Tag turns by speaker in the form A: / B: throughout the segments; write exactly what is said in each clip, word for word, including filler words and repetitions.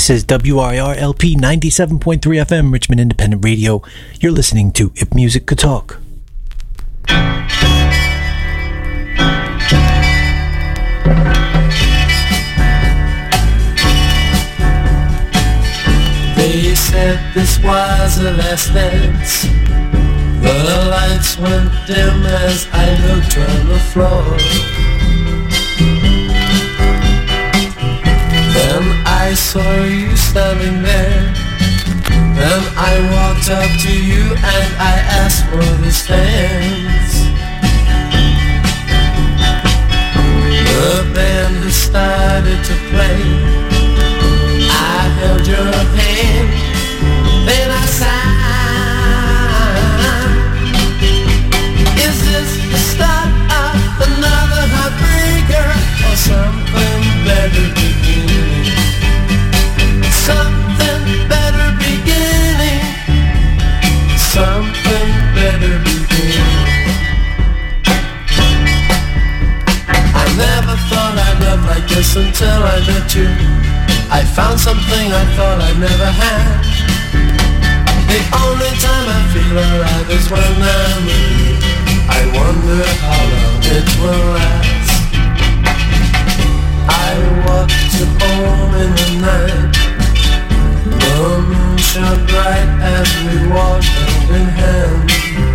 A: This is W R R L P ninety-seven point three F M, Richmond Independent Radio. You're listening to If Music Could Talk.
B: They said this was the last dance. The lights went dim as I looked on the floor. Then I saw you standing there. Then I walked up to you and I asked for this dance. The band had started to play. I held your hand, then I sighed. Is this the start of another heartbreaker or something better beginning? Something better beginning. Something better beginning. I never thought I'd love like this until I met you. I found something I thought I'd never had. The only time I feel alive is when I'm with you. I wonder how long it will last. I walked you home in the night. The moon shone bright as we walked hand in hand.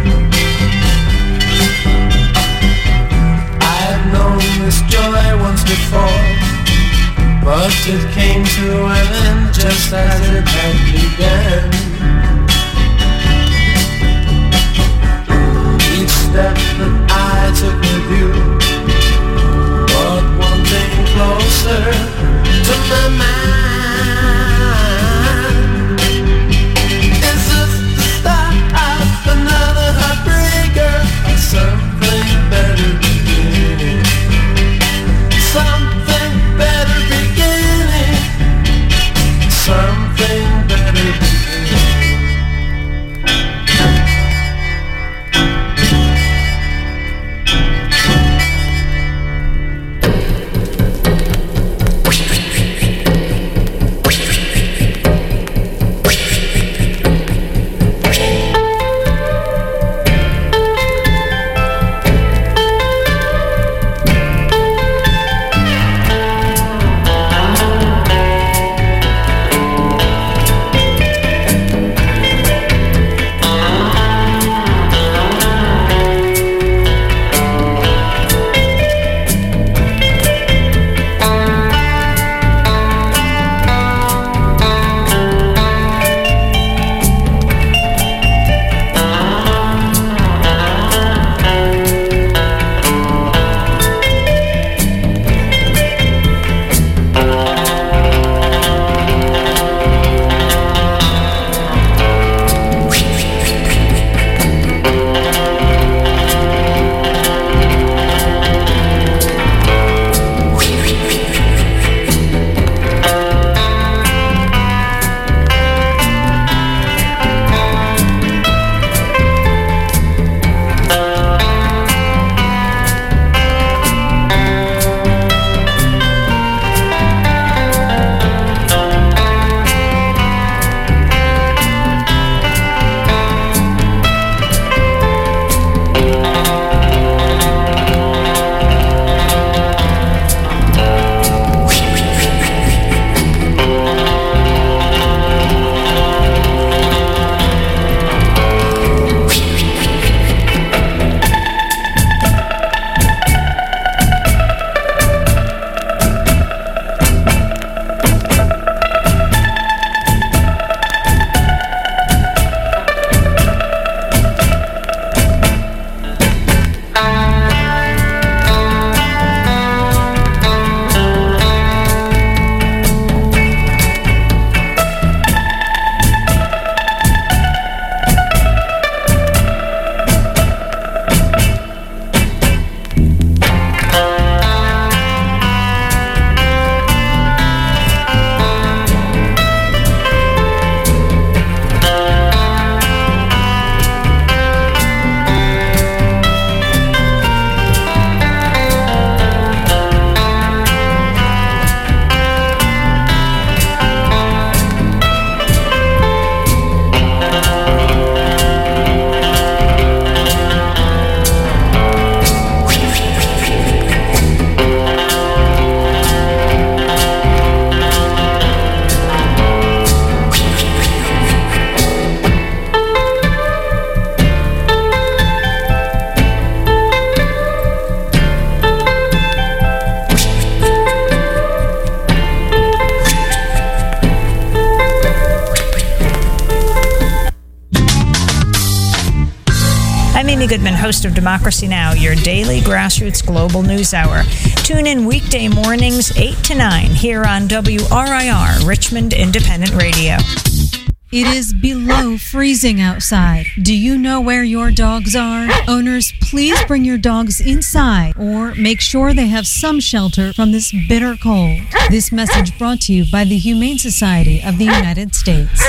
B: I've known this joy once before, but it came to an end just as it had begun. Each step that I took with you brought one thing closer to my mind. Is this the start of another heartbreaker or something better beginning? Something better beginning. Something better beginning.
C: Goodman, host of Democracy Now!, your daily grassroots global news hour. Tune in weekday mornings, eight to nine, here on W R I R, Richmond Independent Radio.
D: It is below freezing outside. Do you know where your dogs are? Owners, please bring your dogs inside or make sure they have some shelter from this bitter cold. This message brought to you by the Humane Society of the United States.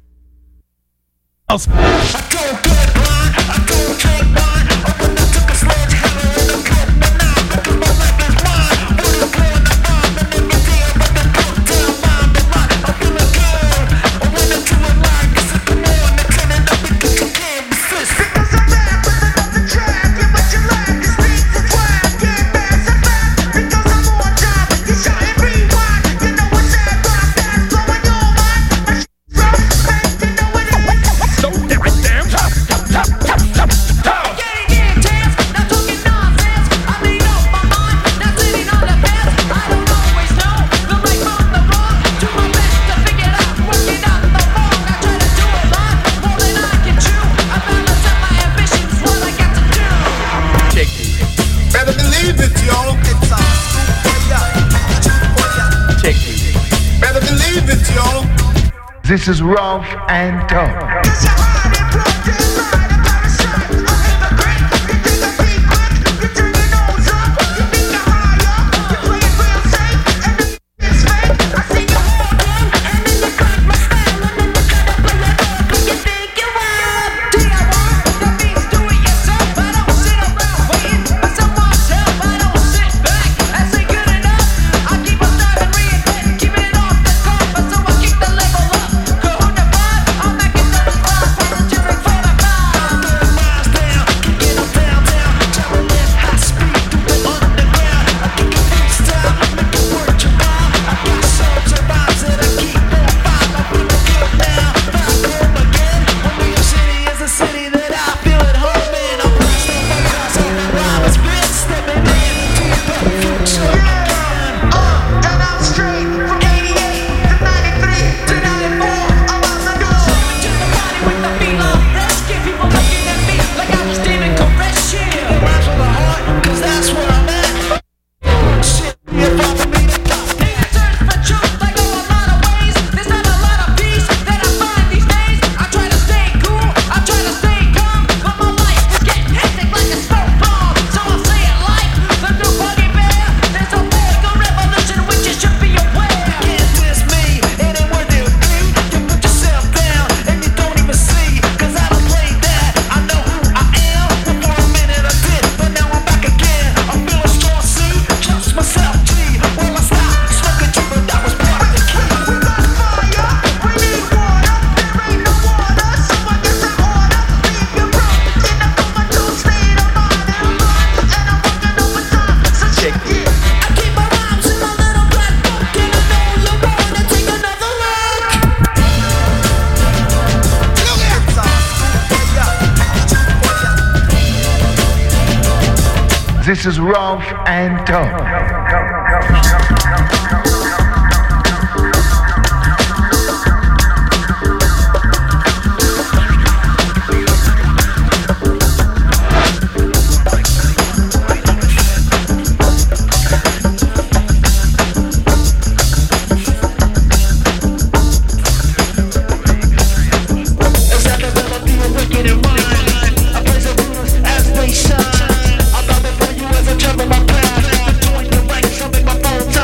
E: This is Rough and Tough. This is Rough and Tough.
B: As they shine, I'm about to bring you as a trouble my path. Join the ranks, I'll make my phone time.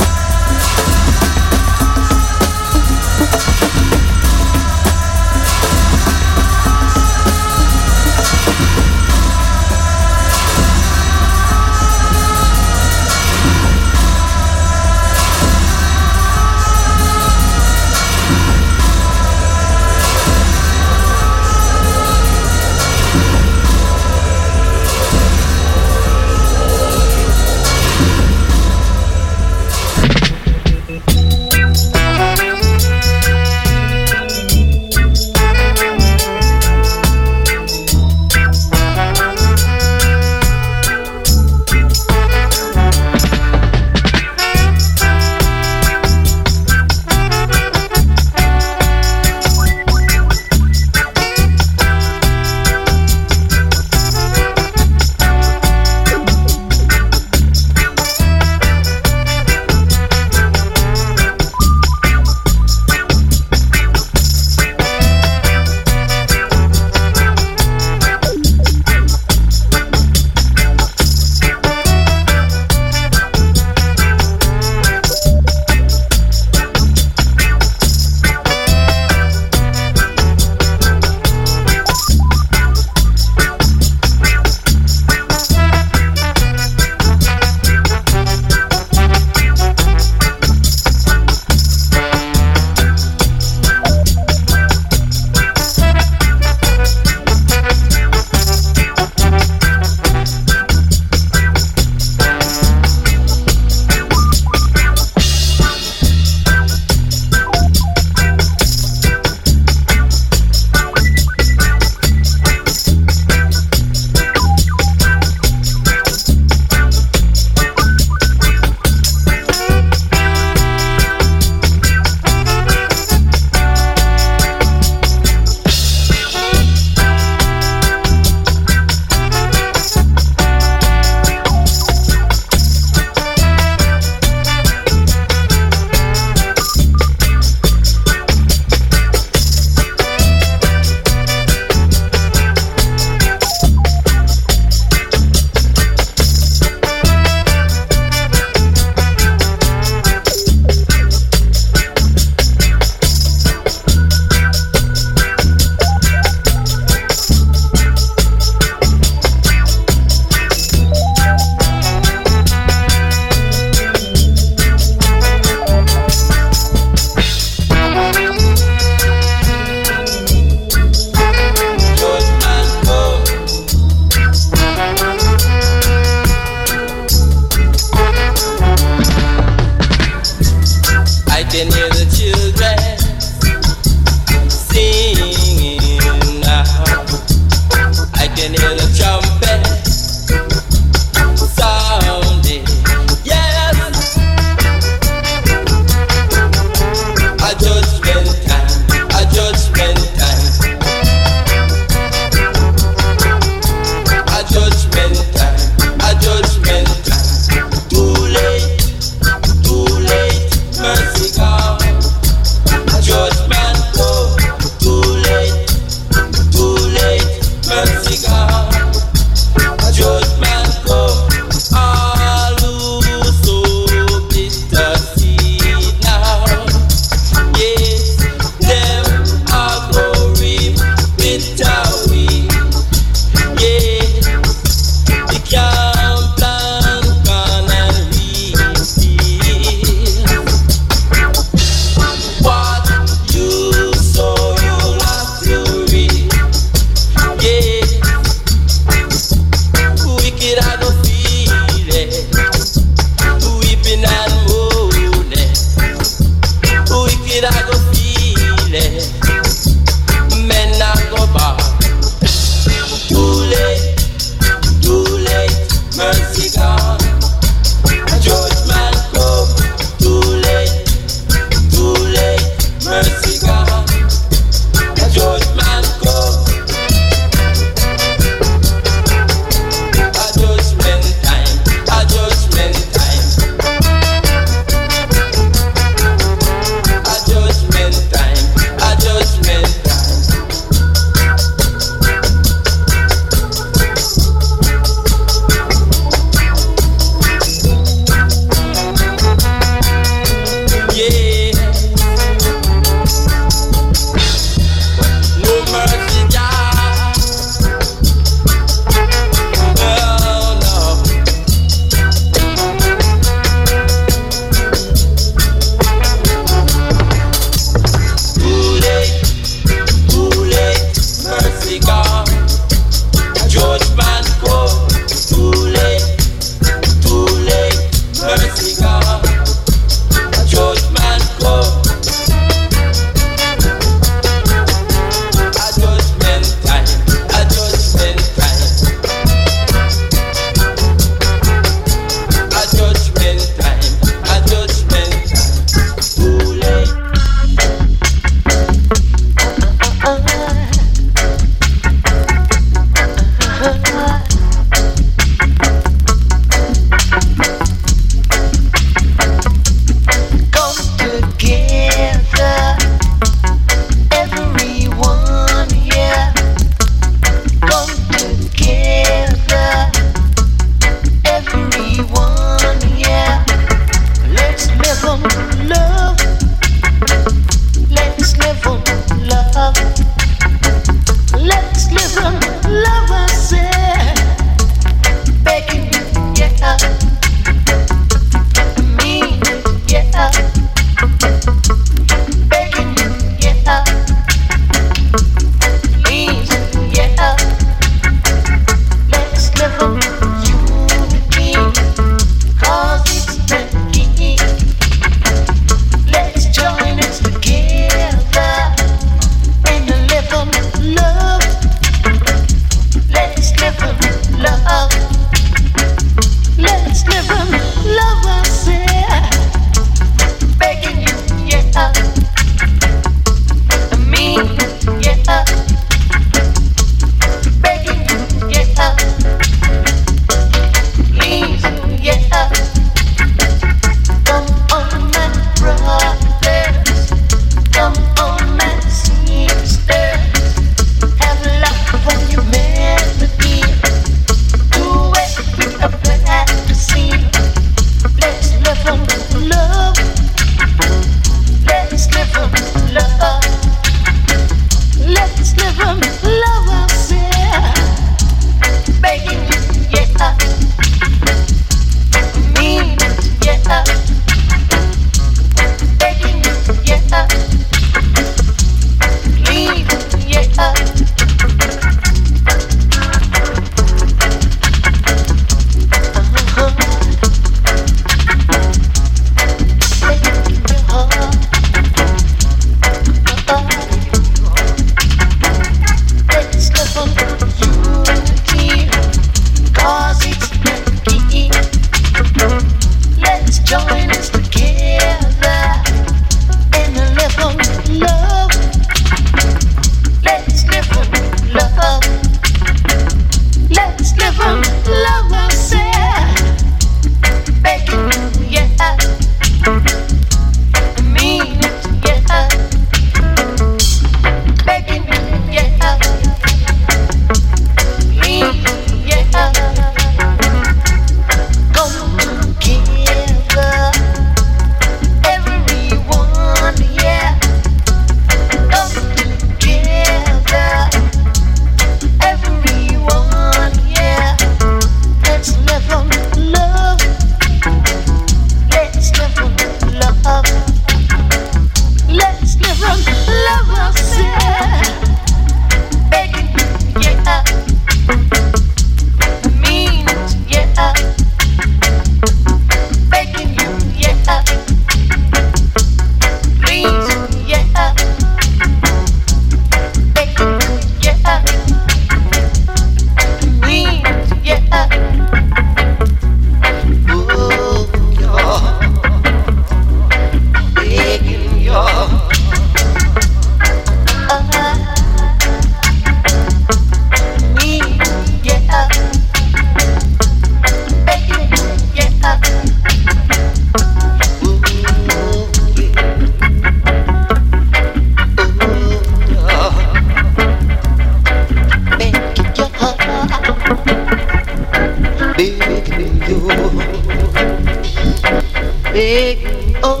F: begging, oh,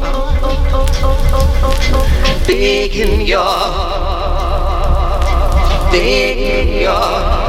F: begging your, begging your.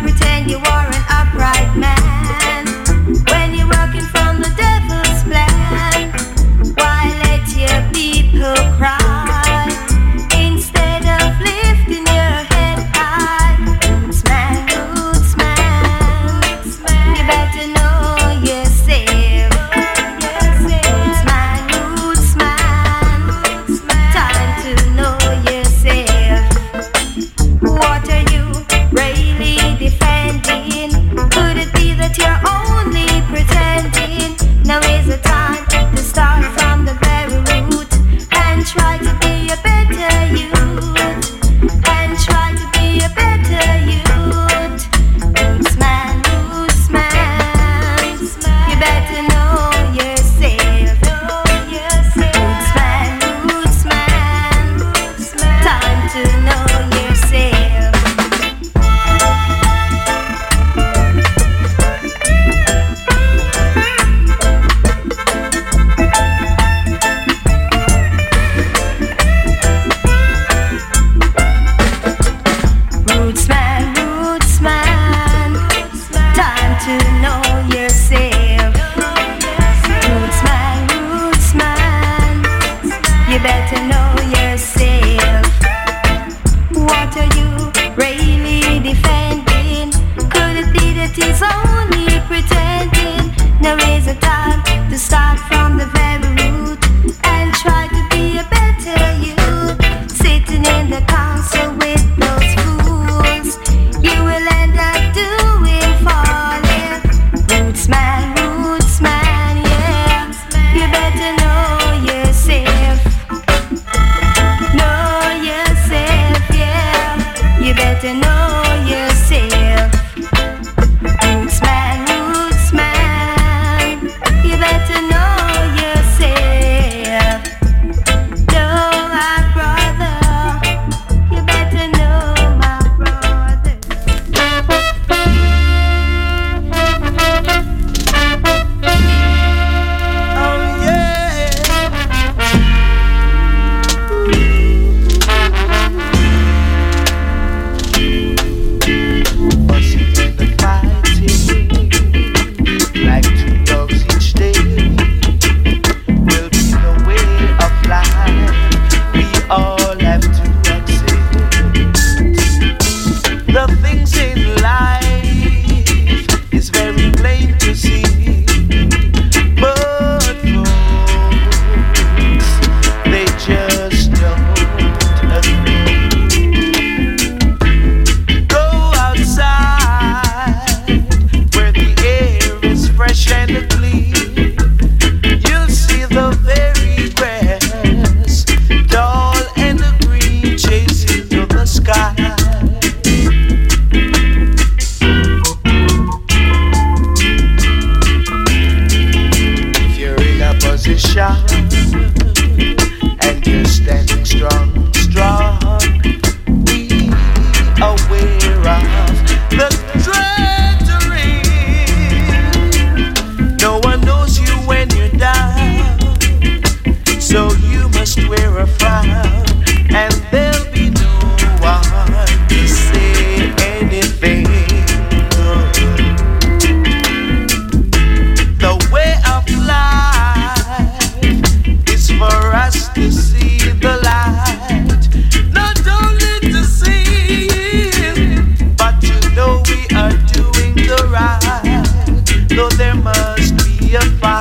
G: When you're working from the devil's plan.
E: position, and you're standing strong, strong. Be aware of the treachery. No one knows you when you're down, so you must wear a frown, and there'll be no one to say anything good. The way of life is for us to see the light, not only to see it, but to know we are doing the right, though there must be a fight.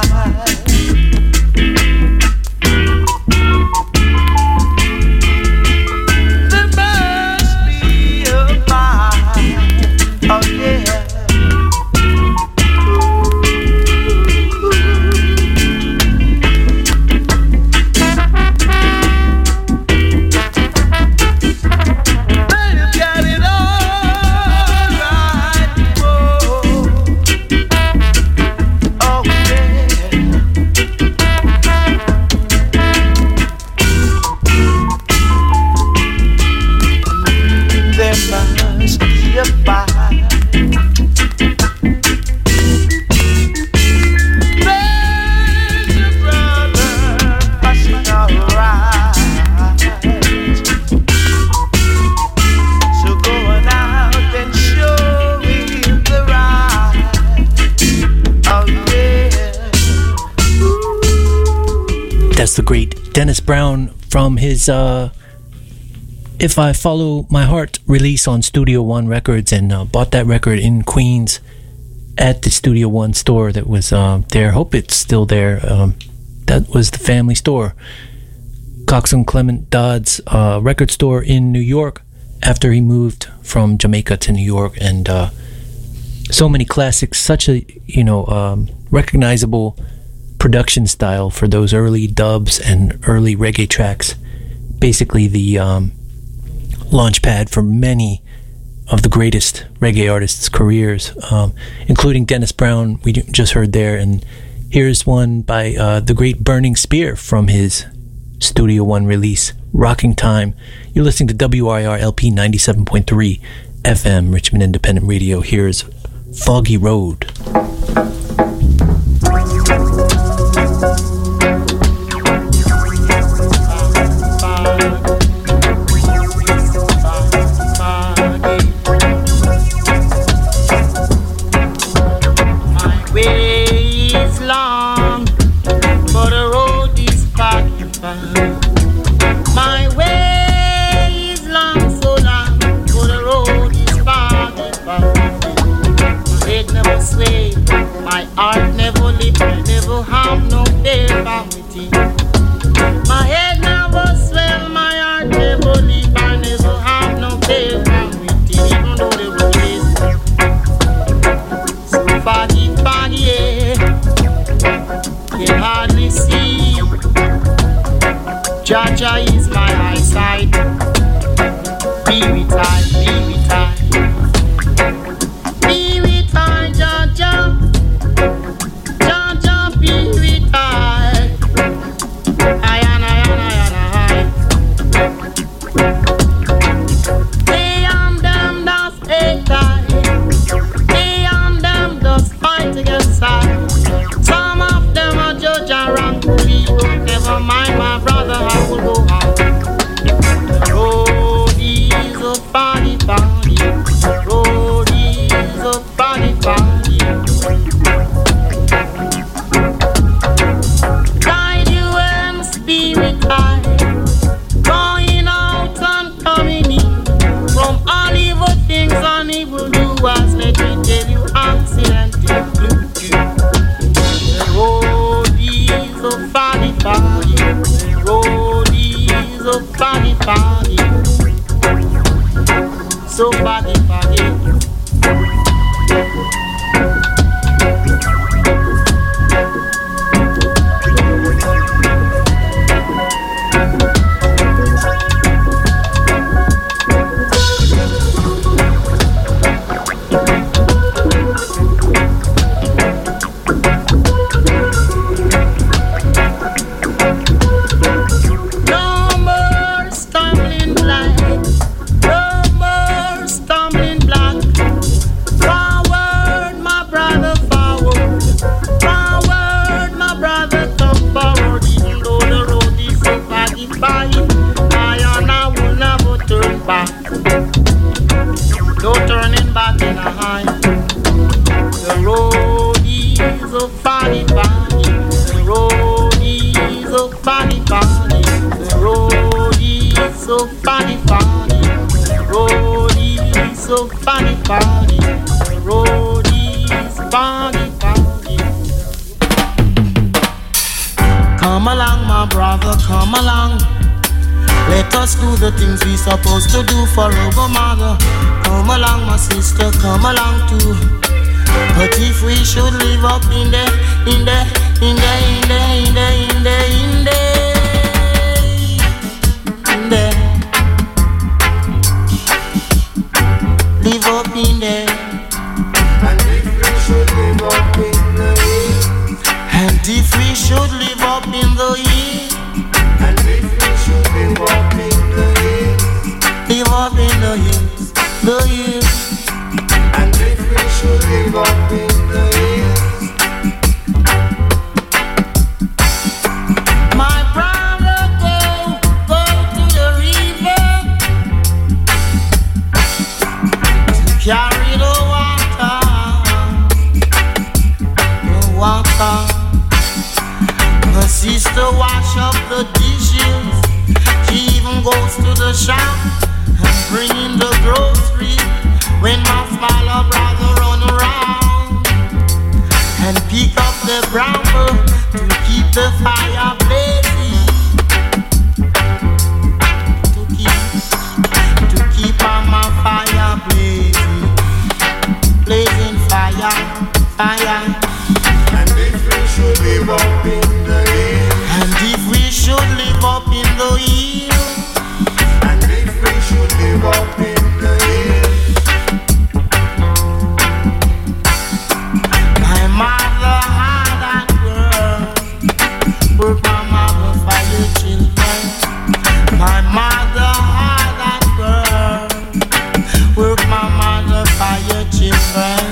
A: The great Dennis Brown from his uh, If I Follow My Heart release on Studio One Records, and uh, bought that record in Queens at the Studio One store that was uh, there. Hope it's still there. Um, that was the family store. Cox and Clement Dodd's uh, record store in New York after he moved from Jamaica to New York. And uh, so many classics, such a, you know, um, recognizable production style for those early dubs and early reggae tracks. Basically the um, launch pad for many of the greatest reggae artists' careers, um, including Dennis Brown, we just heard there. And here's one by uh, the great Burning Spear from his Studio One release, Rocking Time. You're listening to W R I R L P ninety-seven point three F M, Richmond Independent Radio. Here's Foggy Road.
G: My way is long, so long, but the road is far, far. My head never sway, my heart never lift, I never have no fear vanity. My head never swell, my heart never lift, I never have no fear vanity. Even though the road is so foggy, foggy, yeah, can hardly see. Jaja is my eyesight. Be with I, be with I. Be with I, Jaja. Jaja, be with I. I and I and I and I. They am them does hate I. They am them does fight against I. Some of them are judge and wrongfully. Never mind my brother, I will go out. so funny, funny. Roadies, so funny, funny. Roadies, funny, funny. Come along, my brother, come along. Let us do the things we supposed to do for our mother. Come along, my sister, come along too. But if we should live up in the, in the, in the, in the, in the, in the, in the, in the, live up in the,
B: and if we should live up in the hills,
G: and if we should live up in the hills,
B: and if we should live up in the hills,
G: live up in the hills, the hills.
B: And if we should live up in the hills,
G: my brother, go, go to the river to carry the water, the water. My sister wash up the dishes. She even goes to the shop and bring in the groceries. When my smaller brother run around and pick up the bramble to keep the fire blazing, to keep, to keep on my fire blazing, blazing fire, fire.
B: and if we should live up in the hills,
G: And if we should live up in the hills,
B: and if we should live up in the hills,
G: my mother had that girl, work my mother for your children. My mother had that girl, work my mother for your children.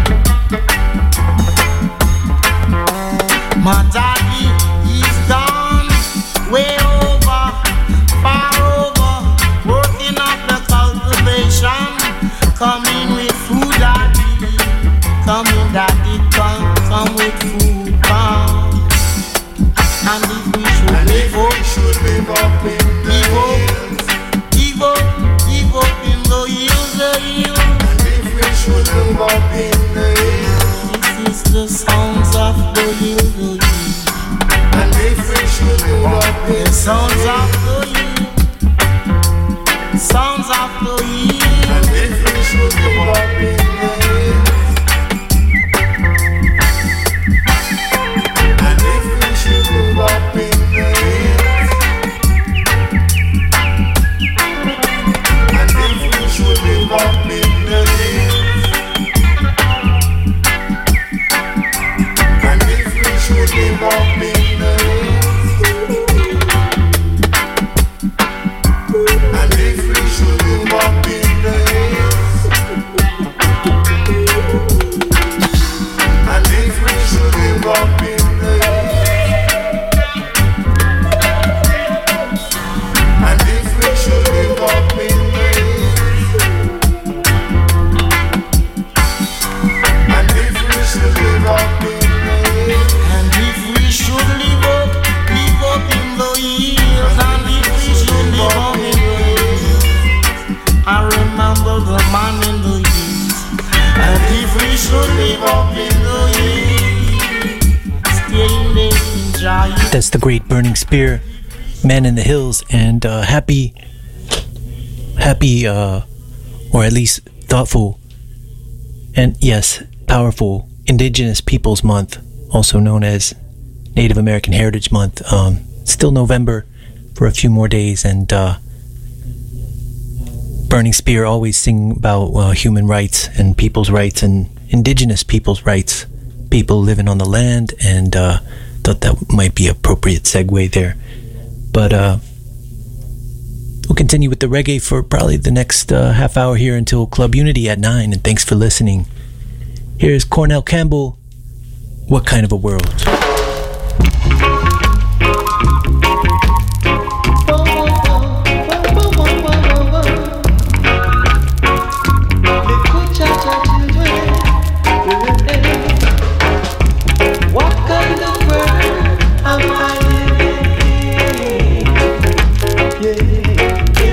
G: My daddy, he's gone way over, far over, working up the cultivation, coming with food, daddy, coming, daddy, come, come with food, come. And if we should
B: and
G: live
B: if
G: up,
B: we should live up in the
G: live up,
B: hills,
G: live up, live up in the hills, the hills.
B: and if we should live up in the hills,
G: This is the sounds of the hill, the hill.
B: and if we should live up in
G: The sounds of the hill, sounds of the hill.
B: and if we should live up in the hills, and if we should live up in the hills, and if we should live up in the hills, and if we should live up in the hills, and if we should live up in the hills, and if we should live up in the hills, and if we should live up in the hills, and if we should live up in the hills,
G: And if we should live up, live up in the hills. And if we should live up in the hills, I remember the man in the hills. And if we should live up in the hills, staying there, enjoy.
A: That's the great Burning Spear, Man in the Hills, and uh, happy, happy, uh, or at least thoughtful, and yes, powerful Indigenous Peoples Month, also known as Native American Heritage Month. Um, still November for a few more days, and uh, Burning Spear always sing about uh, human rights and people's rights and Indigenous people's rights, people living on the land, and uh, thought that might be appropriate segue there. But uh, we'll continue with the reggae for probably the next uh, half hour here until Club Unity at nine, and thanks for listening. Here's Cornell Campbell, What Kind of a World?
B: yeah.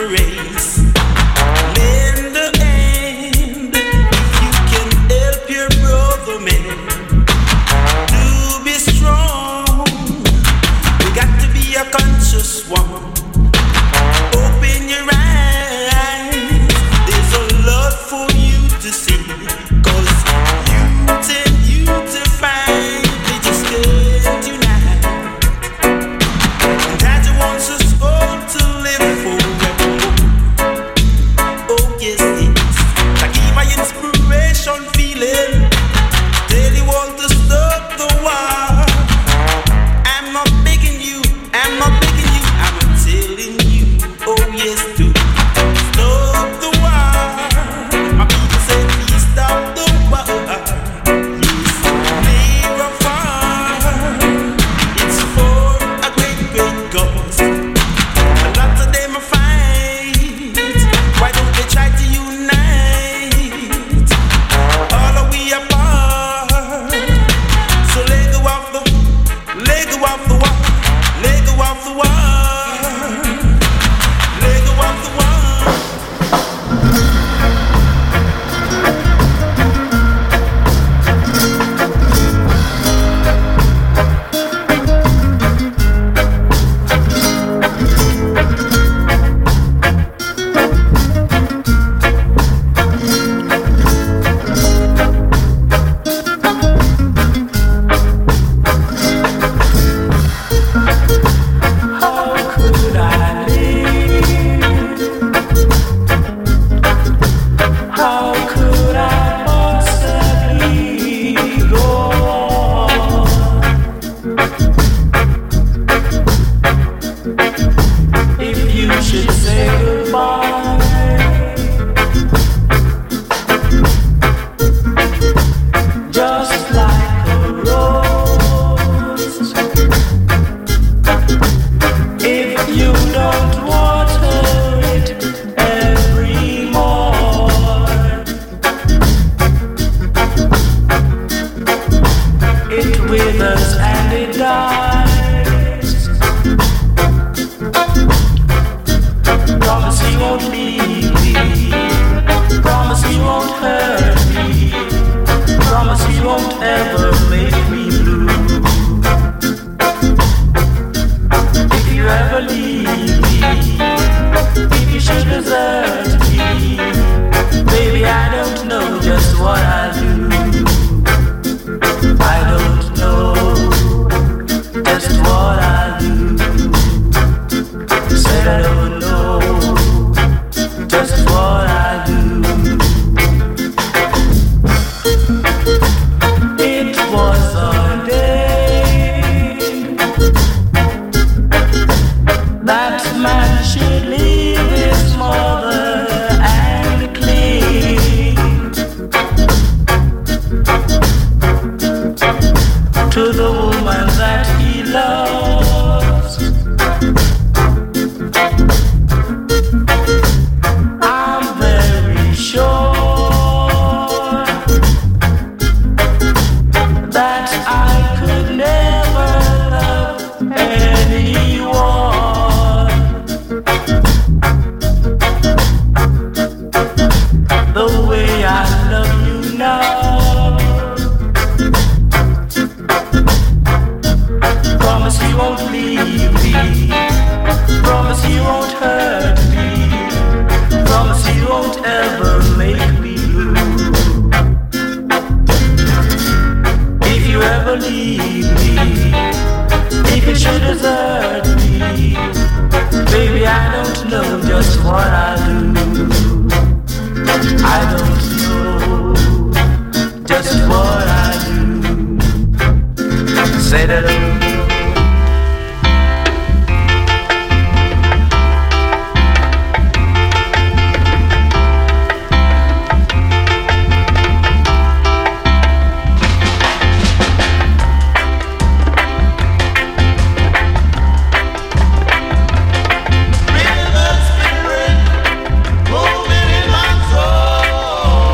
H: race. Lend a hand if you can help your brother man. To be strong, we got to be a conscious one. Open your eyes, there's a lot for you to see. Cause youth and youth to find, they just can't unite. And Daddy wants us all to live forever. Oh yes, yes. I give my inspiration feeling. Daddy want to stop the war. I'm not begging you, I'm not begging you, I'm telling you. Oh yes, do stop the war. My people say please stop the war. Yes, near or far, it's for a great, great cause. A lot of them are fight. Why don't they try to unite? All are we apart. So let go of the, let go of the war, let go of the war.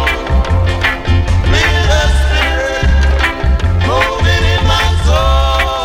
E: Moving in my soul.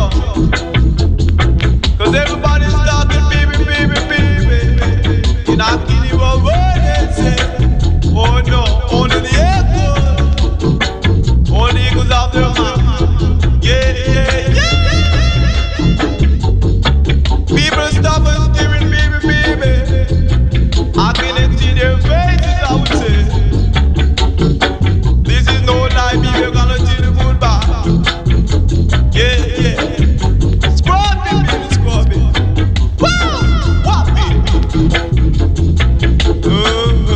E: Cause everybody's talking baby, baby, baby. You're not kidding about what they say. Oh no, only the echoes. Only the echoes of their mind. Yeah, yeah, yeah. People stop and staring, baby, baby. I can see their faces, I would say. This is no lie, baby, we're gonna tell you goodbye. Yeah, yeah. Scorpion, baby, scorpion. Wow, what, baby? Uh-huh.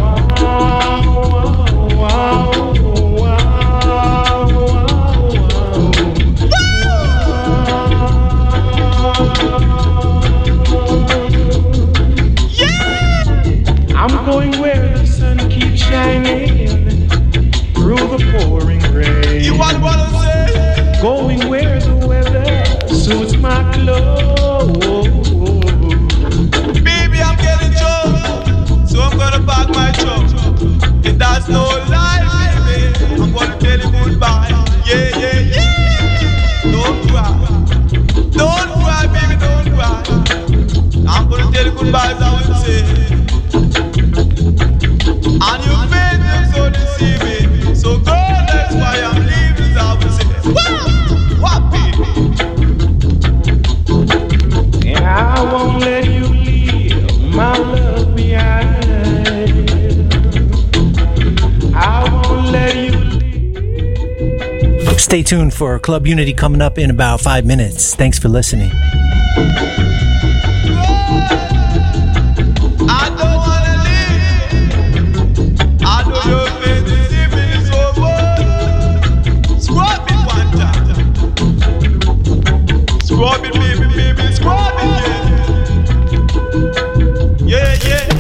I: I'm going where the sun keeps shining through the pouring rain.
E: You want what I say?
I: Going where the weather suits my clothes.
E: Baby, I'm getting drunk, so I'm gonna pack my trunk. And that's no lie, baby. I'm gonna tell you goodbye. Yeah, yeah, yeah. Don't cry. Don't cry, baby, don't cry. I'm gonna tell you goodbye, as I would say. And you made them so deceiving. So girl, that's why I'm leaving, as I would say. Wow, what, baby?
I: And I won't let you leave my love behind. I won't let you leave.
A: Stay tuned for Club Unity coming up in about five minutes. Thanks for listening.
E: I don't wanna leave. I know your face is even so good. Scrub it one time. Scrub it, baby, baby, scrub it, yeah. Yeah, yeah.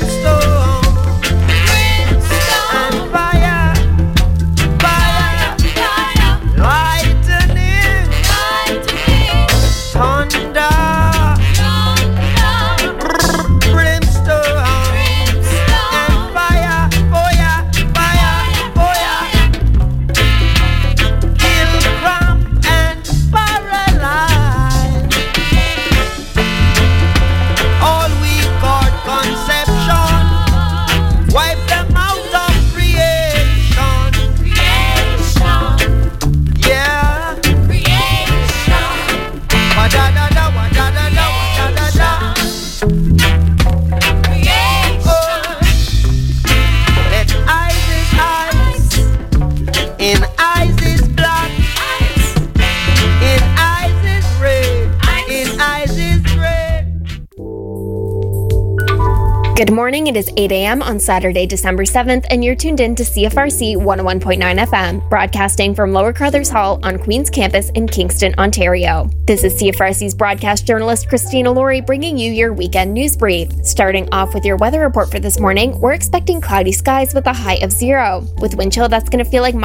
E: Fire, fire,
G: In eyes is black, in eyes is red, in eyes is red.
J: Good morning, it is eight a.m. on Saturday, December seventh, and you're tuned in to C F R C one oh one point nine F M, broadcasting from Lower Crothers Hall on Queen's Campus in Kingston, Ontario. This is C F R C's broadcast journalist Christina Laurie bringing you your weekend news brief. Starting off with your weather report for this morning, we're expecting cloudy skies with a high of zero. With wind chill that's going to feel like